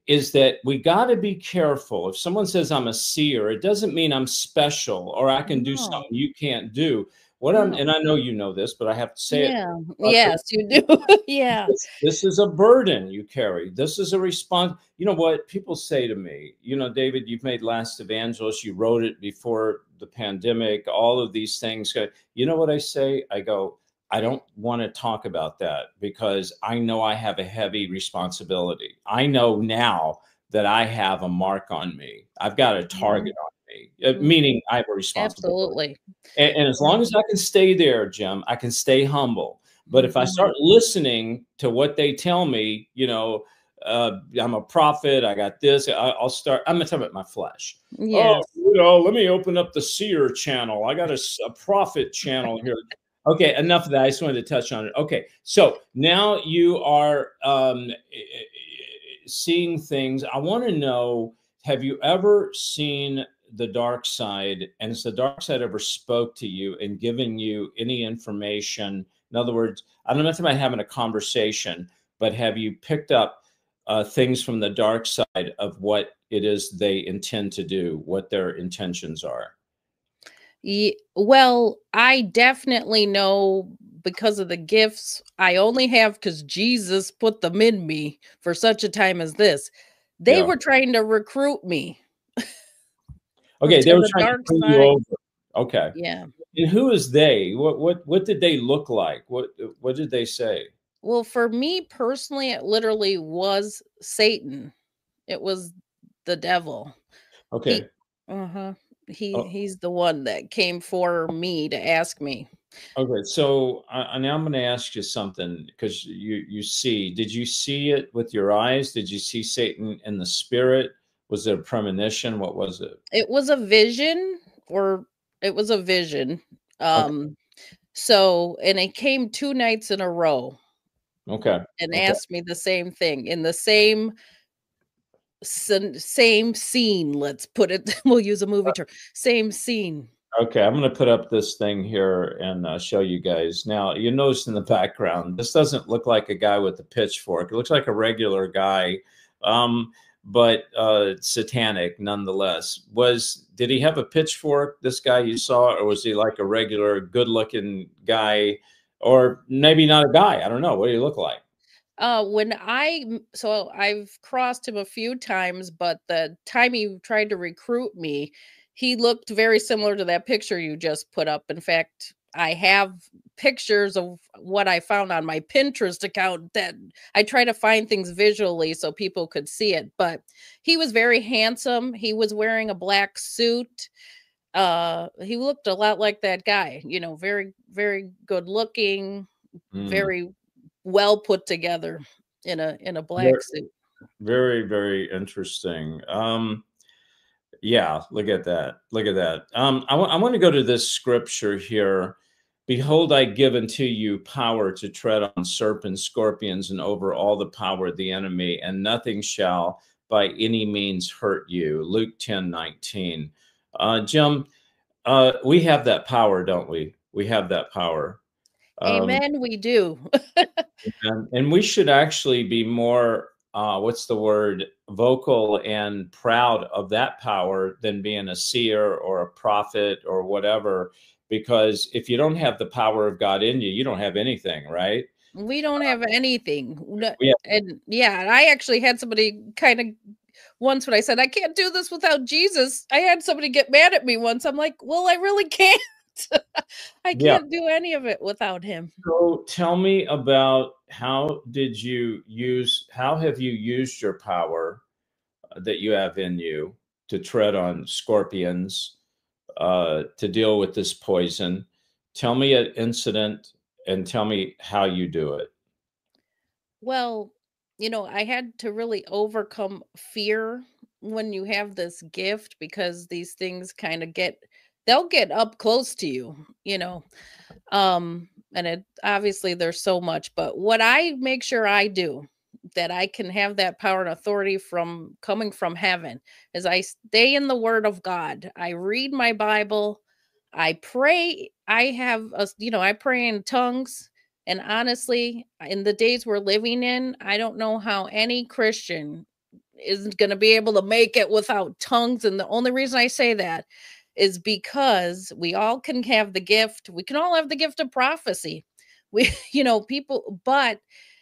is that we got to be careful. If someone says I'm a seer, it doesn't mean I'm special or I can do No, something you can't do. What I'm, no. and I know you know this, but I have to say it. Yeah. uh, Yes, you do. Yeah. This, this is a burden you carry. This is a response. You know what people say to me, you know, David, you've made Last Evangelist. You wrote it before the pandemic, all of these things. You know what I say? I go, I don't want to talk about that because I know I have a heavy responsibility. I know now that I have a mark on me. I've got a Mhm, target on me, uh, mhm. meaning I have a responsibility. Absolutely. And, and as Yeah. long as I can stay there, Jim, I can stay humble. But if I Mhm. start listening to what they tell me, you know, uh, I'm a prophet, I got this, I, I'll start, I'm going to talk about my flesh. Oh, Yes. you know, let me open up the seer channel. I got a, s- a prophet channel here. Okay, enough of that. I just wanted to touch on it. Okay, so now you are um, seeing things. I want to know, have you ever seen the dark side, and has the dark side ever spoke to you and given you any information? In other words, I'm not talking about having a conversation, but have you picked up uh, things from the dark side of what it is they intend to do, what their intentions are? Ye well, I definitely know because of the gifts I only have because Jesus put them in me for such a time as this. They Yeah. were trying to recruit me to Okay, they were the trying to dark bring you side. over. Okay. Yeah. And who is they? What what what did they look like? What what did they say? Well, for me personally, it literally was Satan. It was the devil. He Okay. uh-huh. He Oh, he's the one that came for me to ask me. okay. So I, I now I'm going to ask you something because you you see. Did you see it with your eyes? Did you see Satan in the spirit? Was it a premonition? What was it? It was a vision or it was a vision. Okay. Um so and it came two nights in a row Okay. and Okay. asked me the same thing in the same scen- same scene, let's put it we'll use a movie term. Same scene. Okay, I'm going to put up this thing here and uh, show you guys. Now, you notice in the background, this doesn't look like a guy with a pitchfork. It looks like a regular guy, um, but uh, satanic nonetheless. Was did he have a pitchfork? This guy you saw, or was he like a regular, good-looking guy, or maybe not a guy? I don't know. What do you look like? Uh, when I m so I've crossed him a few times, but the time he tried to recruit me, he looked very similar to that picture you just put up. In fact, I have pictures of what I found on my Pinterest account that I try to find things visually so people could see it, but he was very handsome. He was wearing a black suit. Uh, he looked a lot like that guy, you know, very, very good looking, Mm, very well put together in a in a very, black suit. very, very interesting. Um, Yeah, look at that. Look at that. Um, I want to go to this scripture here. Behold, I give unto you power to tread on serpents, scorpions, and over all the power of the enemy, and nothing shall by any means hurt you. Luke ten nineteen. Uh, Jim, uh, we have that power, don't we? We have that power. Um, Amen, we do. and, and we should actually be more, uh, what's the word, vocal and proud of that power than being a seer or a prophet or whatever. Because if you don't have the power of God in you, you don't have anything, right? We don't have anything. No- We have, And yeah, and I actually had somebody kind of once when I said I can't do this without Jesus. I had somebody get mad at me once. I'm like, well, I really can't. I yeah. can't do any of it without him. So tell me about how did you use, how have you used your power that you have in you to tread on scorpions, uh, to deal with this poison. Tell me an incident and tell me how you do it. Well, you know, I had to really overcome fear when you have this gift because these things kind of get they'll get up close to you, you know. Um and it obviously there's so much, but what I make sure I do that I can have that power and authority from coming from heaven is I stay in the word of God. I read my Bible. I pray. I have a, you know, I pray in tongues. And honestly, in the days we're living in, I don't know how any Christian isn't going to be able to make it without tongues. And the only reason I say that is because we all can have the gift. We can all have the gift of prophecy. We, you know, people, but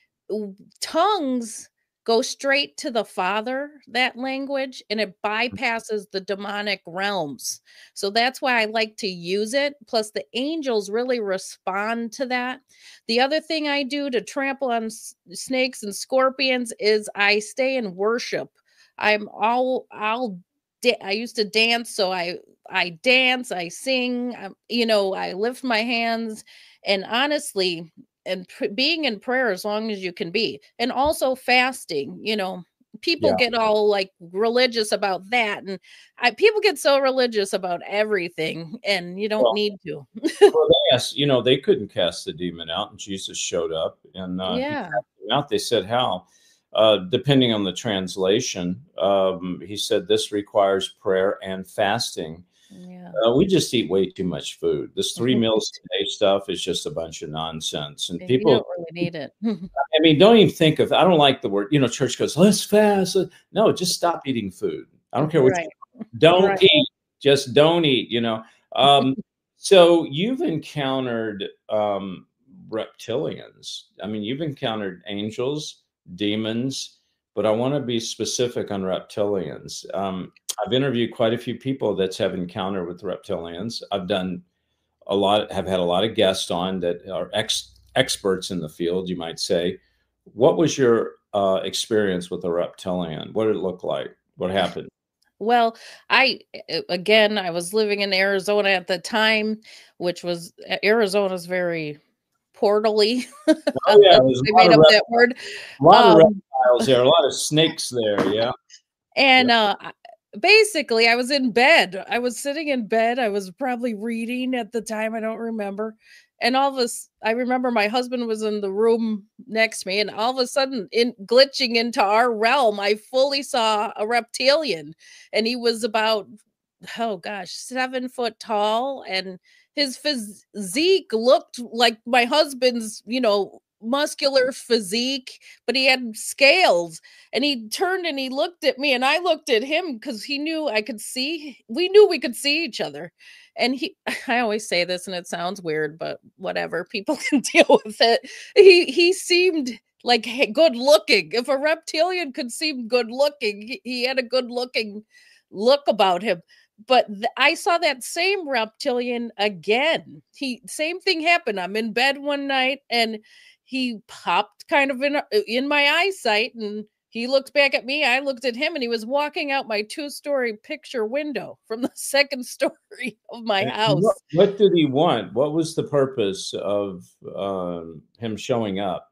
w- tongues go straight to the Father, that language, and it bypasses the demonic realms. So that's why I like to use it. Plus, the angels really respond to that. The other thing I do to trample on s- snakes and scorpions is I stay in worship. I'm all, I'll, da- I used to dance, so I, I dance, I sing, um, you know, I lift my hands. And honestly, and pr- being in prayer as long as you can be, and also fasting, you know, people Yeah. get all like religious about that, and I, people get so religious about everything, and you don't Well, need to. well, they asked, you know, they couldn't cast the demon out, and Jesus showed up and uh, he Yeah, cast him out. They said, how? Uh, depending on the translation, um, he said this requires prayer and fasting. yeah. Uh, we just eat way too much food. This three meals a day stuff is just a bunch of nonsense. And You people, don't really need it. I mean, don't even think of, I don't like the word, you know, church goes, let's fast. No, just stop eating food. I don't care what Right, you don't right. eat, just don't eat, you know. Um, so you've encountered um, reptilians. I mean, you've encountered angels, demons, but I want to be specific on reptilians. Um, I've interviewed quite a few people that's have encounter with reptilians. I've done a lot, have had a lot of guests on that are ex experts in the field, you might say. What was your uh, experience with a reptilian? What did it look like? What happened? Well, I a- again, I was living in Arizona at the time, which was Arizona's very portally. Oh yeah, That's, there's I a lot made of up rep- that word. a lot of Um, reptiles there, a lot of snakes there. Yeah, yeah. And uh I- basically I was in bed. I was sitting in bed. I was probably reading at the time, I don't remember. And all of a s- I remember my husband was in the room next to me, and all of a sudden, in glitching into our realm, I fully saw a reptilian, and he was about, oh gosh, seven foot tall, and his physique looked like my husband's, you know, muscular physique, but he had scales. And he turned and he looked at me, and I looked at him because he knew I could see. We knew we could see each other. And he, I always say this and it sounds weird, but whatever, people can deal with it. He he seemed like he- good looking. If a reptilian could seem good looking, he, he had a good looking look about him. But th- I saw that same reptilian again. He same thing happened. I'm in bed one night, and he popped kind of in in my eyesight, and he looked back at me. I looked at him, and he was walking out my two story picture window from the second story of my And what, house. what did he want? What was the purpose of um, him showing up?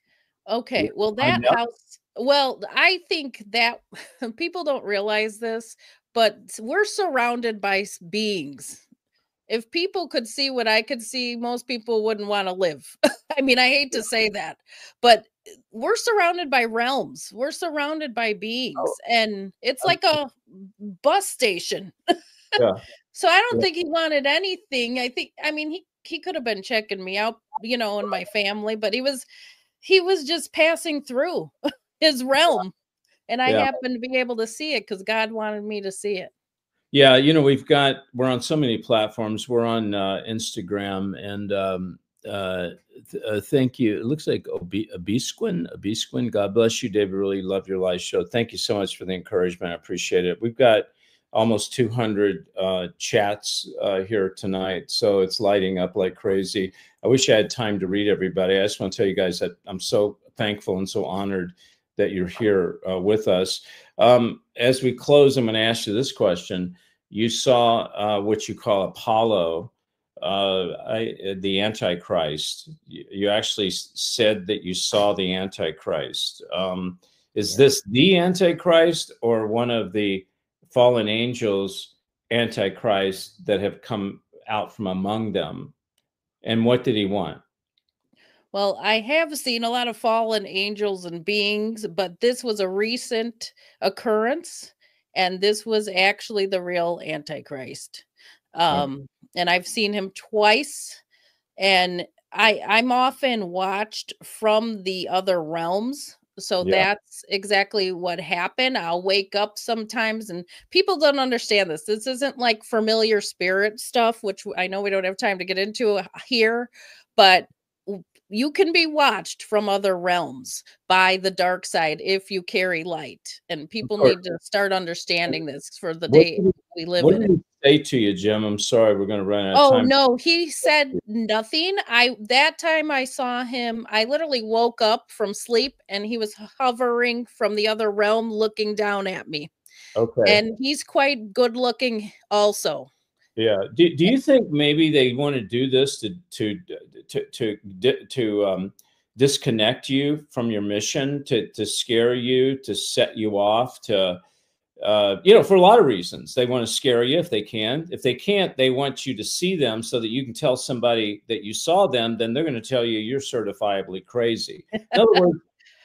Did Okay, you well, find that out? house, well, I think that people don't realize this, but we're surrounded by s- beings. If people could see what I could see, most people wouldn't want to live. I mean, I hate to say that, but uh, we're surrounded by realms. We're surrounded by beings, Oh, and it's um, like a bus station. yeah, So I don't yeah, think he wanted anything. I think, I mean, he he could have been checking me out, you know, and my family, but he was he was just passing through his realm, and I yeah. happened to be able to see it because God wanted me to see it. Yeah, you know, we've got we're on so many platforms. We're on uh, Instagram, and um, uh, th- uh, thank you. It looks like Obi- Obisquin, Obisquin. God bless you, David. Really love your live show. Thank you so much for the encouragement. I appreciate it. We've got almost two hundred uh, chats uh, here tonight, so it's lighting up like crazy. I wish I had time to read everybody. I just want to tell you guys that I'm so thankful and so honored that you're here uh, with us. Um, as we close, I'm going to ask you this question. You saw uh, what you call Apollo, uh, I, the Antichrist. You, you actually s- said that you saw the Antichrist. Um, is Yeah. this the Antichrist or one of the fallen angels, Antichrist, that have come out from among them? And what did he want? Well, I have seen a lot of fallen angels and beings, but this was a recent occurrence, and this was actually the real Antichrist. Uh, Um, and I've seen him twice, and I I'm often watched from the other realms. So Yeah. that's exactly what happened. I'll wake up sometimes, and people don't understand this. This isn't like familiar spirit stuff, which I know we don't have time to get into here, but w- you can be watched from other realms by the dark side if you carry light. And Of people course. need to start understanding this for the What day did, we he, live what in. did he say to you, Jim? I'm sorry, we're going to run out of Oh, time. no, he said nothing. I that time I saw him, I literally woke up from sleep and he was hovering from the other realm looking down at me. Okay. And he's quite good looking also. Yeah. Do, do you think maybe they want to do this to to to to to, to um, disconnect you from your mission, to to scare you, to set you off, to uh, you know, for a lot of reasons. They want to scare you if they can. If they can't, they want you to see them so that you can tell somebody that you saw them. Then they're going to tell you you're certifiably crazy. In other words,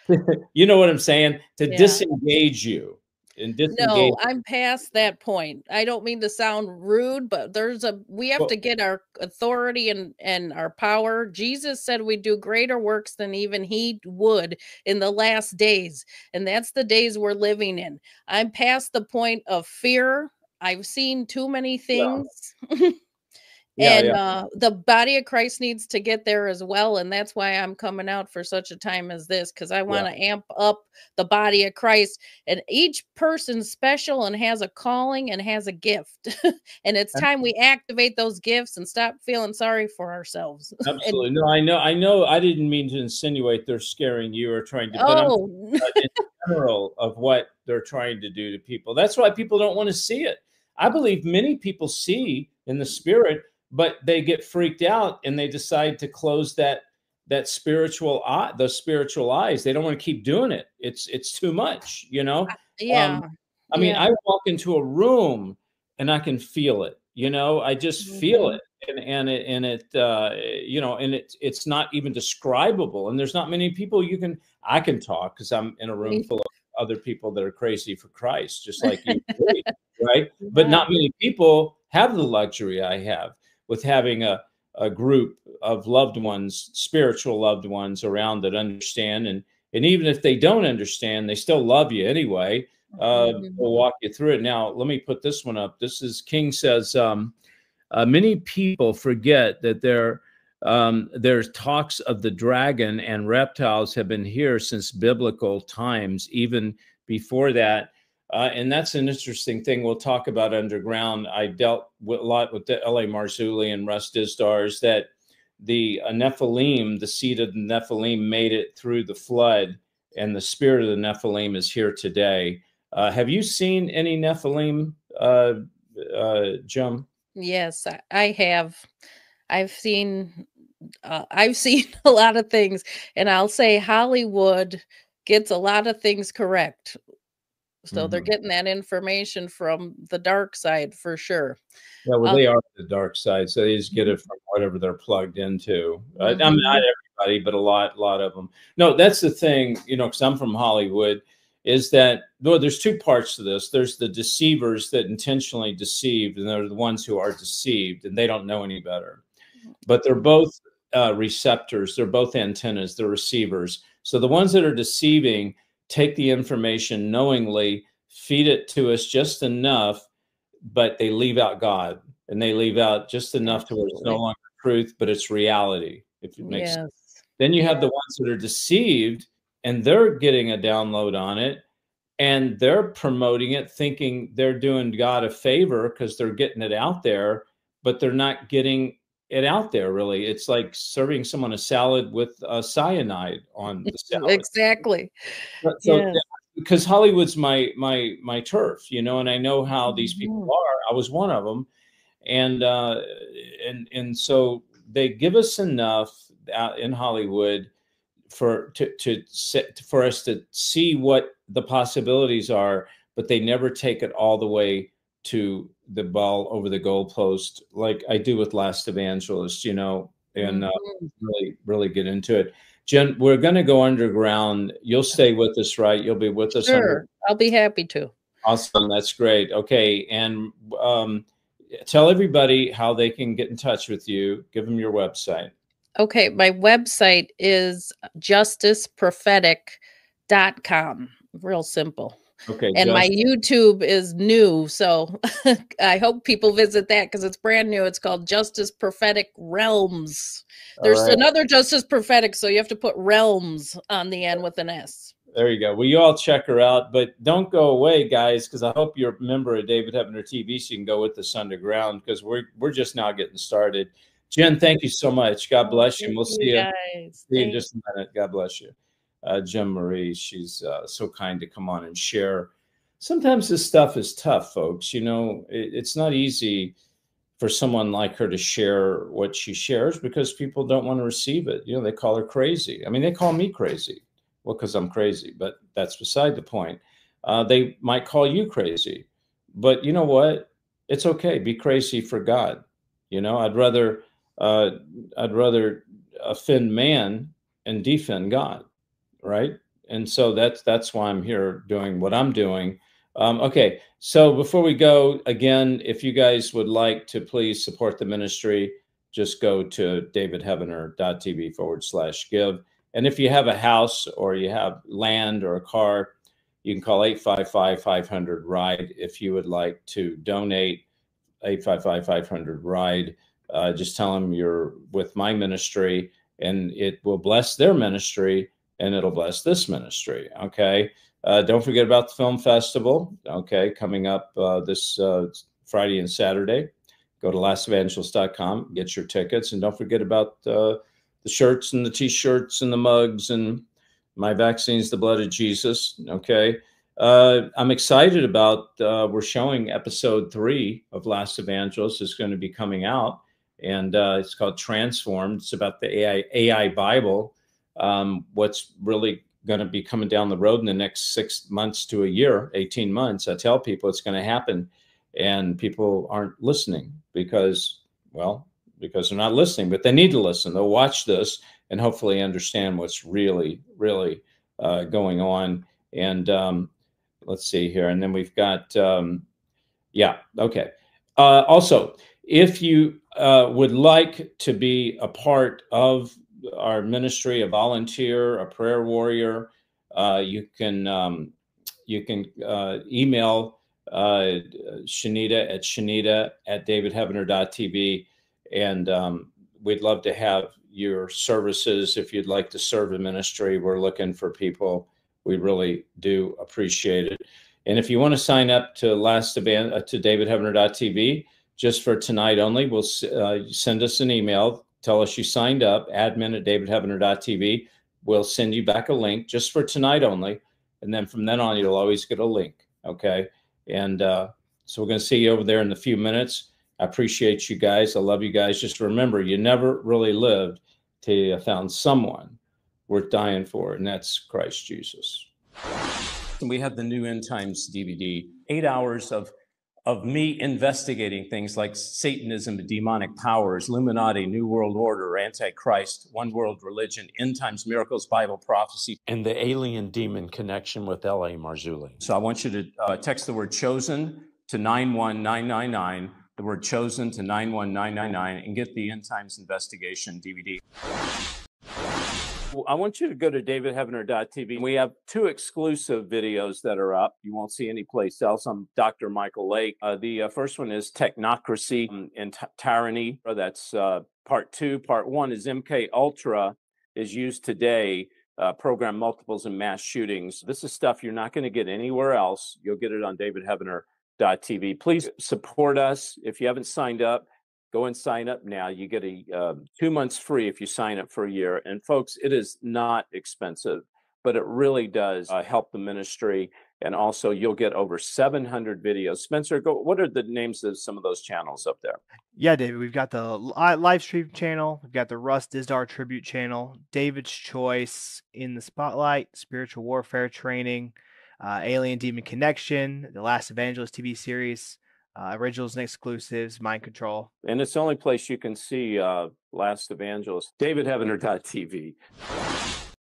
you know what I'm saying? To Yeah. disengage you and disengage. No, I'm past that point. I don't mean to sound rude, but there's a we have Well, to get our authority and and our power. Jesus said we do greater works than even he would in the last days, and that's the days we're living in. I'm past the point of fear. I've seen too many yeah, things. yeah, And yeah. uh, the body of Christ needs to get there as well. And that's why I'm coming out for such a time as this, because I want to amp up the body of Christ. And each person's special and has a calling and has a gift. And it's time we activate those gifts and stop feeling sorry for ourselves. Absolutely. No, I know. I know. I didn't mean to insinuate they're scaring you or trying to, but I'm Oh, uh, in general of what they're trying to do to people. That's why people don't want to see it. I believe many people see in the spirit, but they get freaked out and they decide to close that that spiritual eye, those spiritual eyes. They don't want to keep doing it. It's it's too much, you know. yeah. Um, I mean, Yeah. I walk into a room and I can feel it. You know, I just feel Mhm. it, and and it and it uh, you know, and it's it's not even describable. And there's not many people you can I can talk because I'm in a room Me- full of other people that are crazy for Christ, just like you, right? But Yeah. not many people have the luxury I have with having a a group of loved ones, spiritual loved ones around that understand, and and even if they don't understand, they still love you anyway. Uh, Mhm. we'll walk you through it. Now, let me put this one up. This is King says, um, uh, many people forget that there, um, there's talks of the dragon and reptiles have been here since biblical times, even before that. Uh, and that's an interesting thing. We'll talk about underground. I dealt with, a lot with the L A Marzulli and Russ Dizdars that the uh, Nephilim, the seed of the Nephilim, made it through the flood, and the spirit of the Nephilim is here today. Uh, have you seen any Nephilim, uh, uh, Jim? Yes, I, I have. I've seen uh, I've seen a lot of things, and I'll say Hollywood gets a lot of things correct. So they're Mhm. getting that information from the dark side for sure. Yeah, well, Um, they are the dark side, so they just get it from whatever they're plugged into. Uh, I mean, not mhm. everybody, but a lot, lot of them. No, that's the thing, you know, because I'm from Hollywood, is that well, there's two parts to this. There's the deceivers that intentionally deceive, and they're the ones who are deceived, and they don't know any better. But they're both uh, receptors. They're both antennas. They're receivers. So the ones that are deceiving take the information knowingly, feed it to us just enough, but they leave out God, and they leave out just enough to where it's no Absolutely. longer truth, but it's reality, if it makes sense. Yes. Then you Yeah. have the ones that are deceived and they're getting a download on it and they're promoting it, thinking they're doing God a favor because they're getting it out there, but they're not getting it out there really. It's like serving someone a salad with uh, cyanide on the salad. Exactly. But so Yes. because Hollywood's my my my turf, you know, and I know how these people Mhm. are. I was one of them, and uh, and and so they give us enough out in Hollywood for to to set, for us to see what the possibilities are, but they never take it all the way to the ball over the goalpost like I do with Last Evangelist, you know, and uh, Mhm. really really get into it. Jen, we're going to go underground. You'll stay with us, right? You'll be with us under. Sure. I'll be happy to. Awesome. That's great. Okay. And um, tell everybody how they can get in touch with you. Give them your website. Okay, my website is justice prophetic dot com. Real simple. Okay. And my just, YouTube is new, so I hope people visit that because it's brand new. It's called Justice Prophetic Realms. all There's right. another Justice Prophetic, so you have to put realms on the end with an S. There you go. Well, you all check her out, but don't go away, guys, because I hope you're a member of David Heavener T V so you can go with us underground, because we're we're just now getting started. Jen, thank you so much. God bless you. And we'll see you, guys. see you in just a minute. God bless you. Uh, Jen Marie, she's uh, so kind to come on and share. Sometimes this stuff is tough, folks. You know, it, it's not easy for someone like her to share what she shares because people don't want to receive it. You know, they call her crazy. I mean, they call me crazy. Well, because I'm crazy, but that's beside the point. Uh, they might call you crazy, but you know what? It's okay. Be crazy for God. You know, I'd rather uh, I'd rather offend man and defend God, right? And so that's that's why I'm here doing what I'm doing. Um, okay, so before we go, again, if you guys would like to please support the ministry, just go to davidheavener.tv forward slash give. And if you have a house or you have land or a car, you can call eight five five, five hundred, RIDE if you would like to donate. eight five five, five hundred, RIDE. Uh, just tell them you're with my ministry, and it will bless their ministry, and it'll bless this ministry. Okay. Uh, don't forget about the film festival. Okay. Coming up uh, this uh, Friday and Saturday. Go to last evangelist dot com, get your tickets, and don't forget about uh, the shirts and the t-shirts and the mugs and my vaccine's the blood of Jesus. Okay. Uh, I'm excited about, uh, we're showing episode three of Last Evangelist is going to be coming out, and uh, it's called Transformed. It's about the A I, A I Bible. Um, what's really going to be coming down the road in the next six months to a year, eighteen months. I tell people it's going to happen, and people aren't listening because, well, because they're not listening, but they need to listen. They'll watch this and hopefully understand what's really, really uh, going on. And um, let's see here. And then we've got, um, yeah, okay. Uh, also, if you uh, would like to be a part of our ministry, a volunteer, a prayer warrior, uh, you can um, you can uh, email uh, Shanita at Shanita at davidheavener.tv. And um, we'd love to have your services. If you'd like to serve a ministry, we're looking for people. We really do appreciate it. And if you want to sign up to last event uh, to davidheavener.tv, just for tonight only, we'll uh, send us an email. Tell us you signed up, admin at davidheavener.tv. We'll send you back a link just for tonight only. And then from then on, you'll always get a link. Okay. And uh, so we're going to see you over there in a few minutes. I appreciate you guys. I love you guys. Just remember, you never really lived till you found someone worth dying for, and that's Christ Jesus. And we have the new End Times D V D, eight hours of, of me investigating things like Satanism, demonic powers, Illuminati, New World Order, Antichrist, One World Religion, End Times Miracles, Bible prophecy, and the alien demon connection with L A Marzulli. So I want you to uh, text the word chosen to nine one nine nine nine. The word chosen to nine one nine nine nine and get the End Times Investigation D V D. I want you to go to davidheavener.tv. We have two exclusive videos that are up. You won't see any place else. I'm Doctor Michael Lake. Uh, the uh, first one is Technocracy and t- Tyranny. That's uh, part two. Part one is M K Ultra is used today, uh, program multiples and mass shootings. This is stuff you're not going to get anywhere else. You'll get it on davidheavener dot t v. Please support us. If you haven't signed up, go and sign up now. You get a uh, two months free if you sign up for a year. And folks, it is not expensive, but it really does uh, help the ministry. And also, you'll get over seven hundred videos. Spencer, go. What are the names of some of those channels up there? Yeah, David, we've got the li- live stream channel. We've got the Russ Dizdar tribute channel, David's Choice, In the Spotlight, Spiritual Warfare Training, uh, Alien Demon Connection, the Last Evangelist T V series, uh, originals and exclusives, Mind Control. And it's the only place you can see uh, Last Evangelist, davidheavener dot t v.